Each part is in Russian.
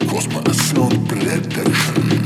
Cosmo Sound Production.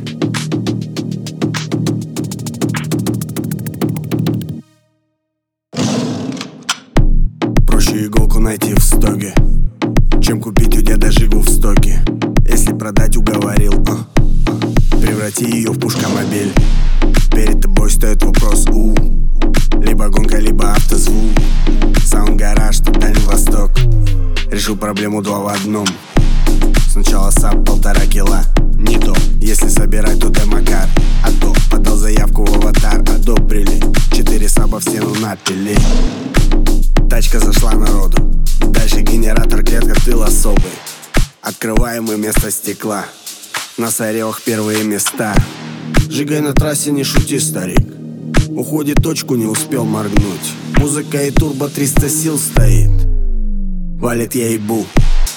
Проще иголку найти в стоге, чем купить у деда жигу в стоке. Если продать, уговорил, преврати ее в пушкомобиль. Перед тобой стоит вопрос, либо гонка, либо автозвук. Саунд-гараж, тут Дальний Восток. Решил проблему 2 в 1. Сначала САП 1,5 кило. Не то, если собирать, то демокар. А то подал заявку в аватар, одобрили. 4 саба в стену напили. Тачка зашла народу. Дальше генератор, клетка, тыл особый. Открываем мы место стекла. На Саревах первые места. Жигай на трассе, не шути, старик. Уходит точку, не успел моргнуть. Музыка и турбо 300 сил стоит. Валит, я ебу.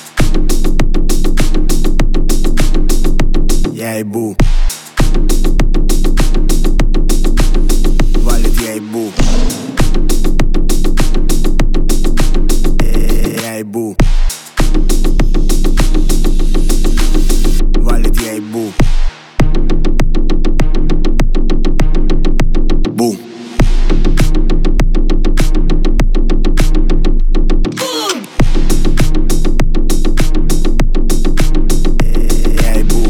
Я ебу. Валит, я ебу. Я ебу. Валит, я ебу. Бу. Я ебу.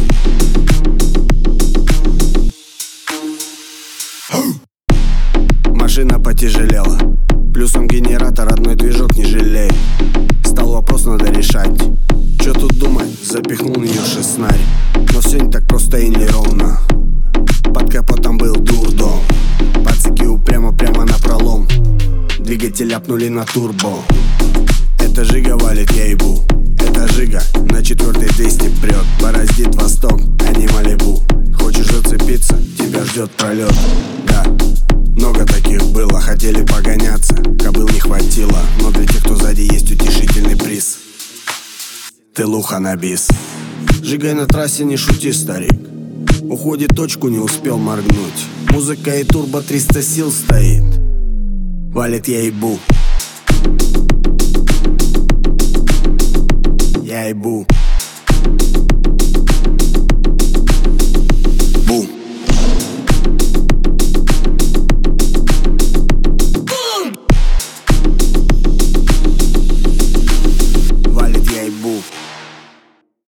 Машина потяжелела. Плюсом генератор, одной движок не жалеет. Стал вопрос, надо решать. Чё тут думать, запихнул в неё шестнарь. Но все не так просто и неровно. Под капотом был дурдом. Пацики упрямо прямо на пролом. Двигатель ляпнули на турбо. Это жига валит, я ебу. Это жига на 4-й 200 прет. Бороздит Восток, а не Малибу. Хочешь зацепиться, тебя ждет пролет. Да, много таких было, хотели погоняться, кобыл не хватило. Но для тех, кто сзади, есть утешительный приз. Тылуха на бис. Жигай на трассе, не шути, старик. Уходит точку, не успел моргнуть. Музыка и турбо 300 сил стоит. Валит, я ебу. Я ебу.